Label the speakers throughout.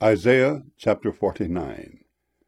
Speaker 1: Isaiah chapter 49.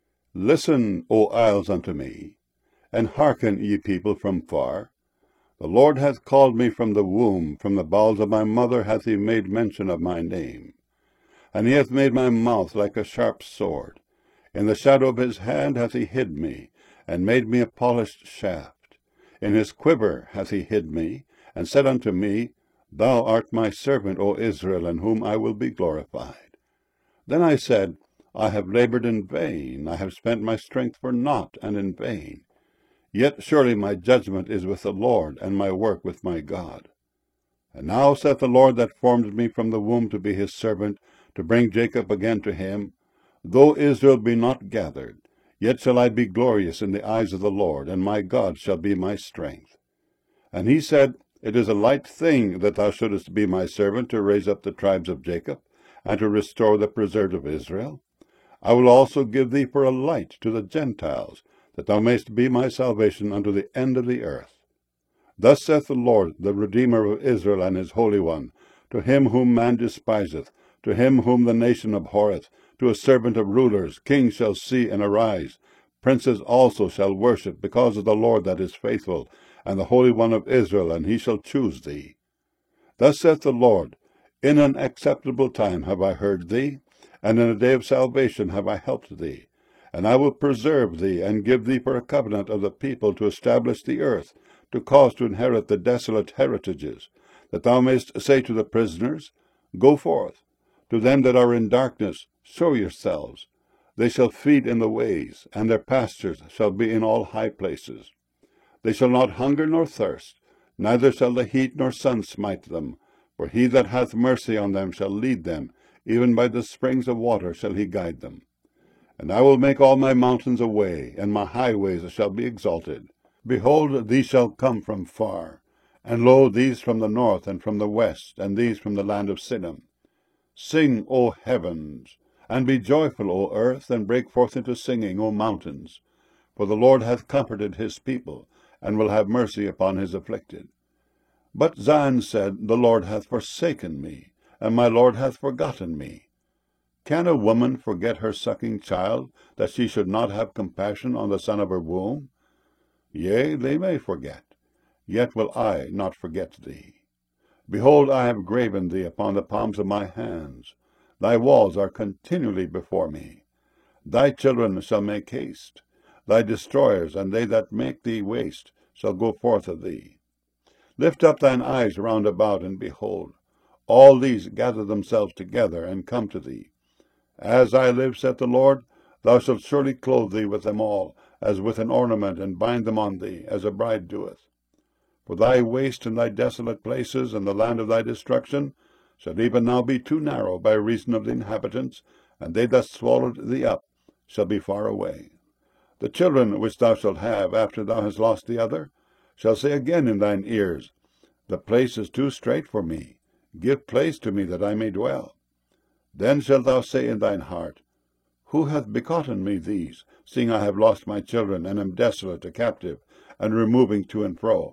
Speaker 1: Listen, O isles, unto me, and hearken, ye people from far. The Lord hath called me from the womb, from the bowels of my mother hath he made mention of my name. And he hath made my mouth like a sharp sword. In the shadow of his hand hath he hid me, and made me a polished shaft. In his quiver hath he hid me, and said unto me, Thou art my servant, O Israel, in whom I will be glorified. Then I said, I have labored in vain, I have spent my strength for naught and in vain. Yet surely my judgment is with the Lord, and my work with my God. And now saith the Lord that formed me from the womb to be his servant, to bring Jacob again to him, Though Israel be not gathered, yet shall I be glorious in the eyes of the Lord, and my God shall be my strength. And he said, It is a light thing that thou shouldest be my servant, to raise up the tribes of Jacob, and to restore the preserved of Israel. I will also give thee for a light to the Gentiles, that thou mayst be my salvation unto the end of the earth. Thus saith the Lord, the Redeemer of Israel, and his Holy One, to him whom man despiseth, to him whom the nation abhorreth, to a servant of rulers, kings shall see and arise, princes also shall worship, because of the Lord that is faithful, and the Holy One of Israel, and he shall choose thee. Thus saith the Lord, In an acceptable time have I heard thee, and in a day of salvation have I helped thee. And I will preserve thee, and give thee for a covenant of the people, to establish the earth, to cause to inherit the desolate heritages, that thou mayst say to the prisoners, Go forth. To them that are in darkness, show yourselves. They shall feed in the ways, and their pastures shall be in all high places. They shall not hunger nor thirst, neither shall the heat nor sun smite them. For he that hath mercy on them shall lead them, even by the springs of water shall he guide them. And I will make all my mountains a way, and my highways shall be exalted. Behold, these shall come from far, and lo, these from the north and from the west, and these from the land of Siddim. Sing, O heavens, and be joyful, O earth, and break forth into singing, O mountains. For the Lord hath comforted his people, and will have mercy upon his afflicted. But Zion said, The Lord hath forsaken me, and my Lord hath forgotten me. Can a woman forget her sucking child, that she should not have compassion on the son of her womb? Yea, they may forget, yet will I not forget thee. Behold, I have graven thee upon the palms of my hands. Thy walls are continually before me. Thy children shall make haste. Thy destroyers, and they that make thee waste, shall go forth of thee. Lift up thine eyes round about, and behold, all these gather themselves together, and come to thee. As I live, saith the Lord, thou shalt surely clothe thee with them all, as with an ornament, and bind them on thee, as a bride doeth. For thy waste and thy desolate places, and the land of thy destruction, shall even now be too narrow by reason of the inhabitants, and they that swallowed thee up shall be far away. The children which thou shalt have, after thou hast lost the other, shall say again in thine ears, The place is too strait for me. Give place to me, that I may dwell. Then shalt thou say in thine heart, Who hath begotten me these, seeing I have lost my children, and am desolate, a captive, and removing to and fro?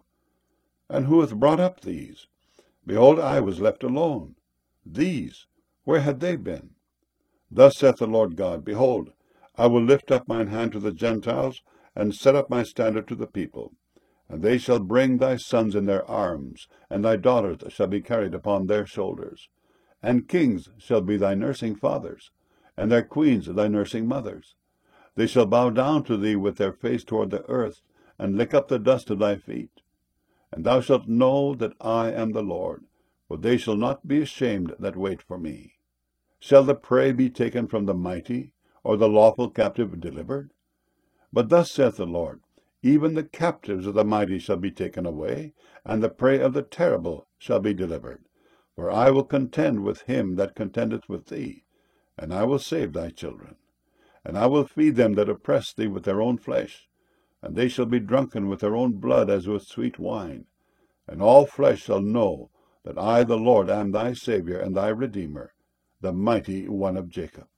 Speaker 1: And who hath brought up these? Behold, I was left alone. These, where had they been? Thus saith the Lord God, Behold, I will lift up mine hand to the Gentiles, and set up my standard to the people. And they shall bring thy sons in their arms, and thy daughters shall be carried upon their shoulders. And kings shall be thy nursing fathers, and their queens thy nursing mothers. They shall bow down to thee with their face toward the earth, and lick up the dust of thy feet. And thou shalt know that I am the Lord, for they shall not be ashamed that wait for me. Shall the prey be taken from the mighty, or the lawful captive delivered? But thus saith the Lord, Even the captives of the mighty shall be taken away, and the prey of the terrible shall be delivered. For I will contend with him that contendeth with thee, and I will save thy children. And I will feed them that oppress thee with their own flesh, and they shall be drunken with their own blood as with sweet wine. And all flesh shall know that I, the Lord, am thy Saviour and thy Redeemer, the mighty one of Jacob.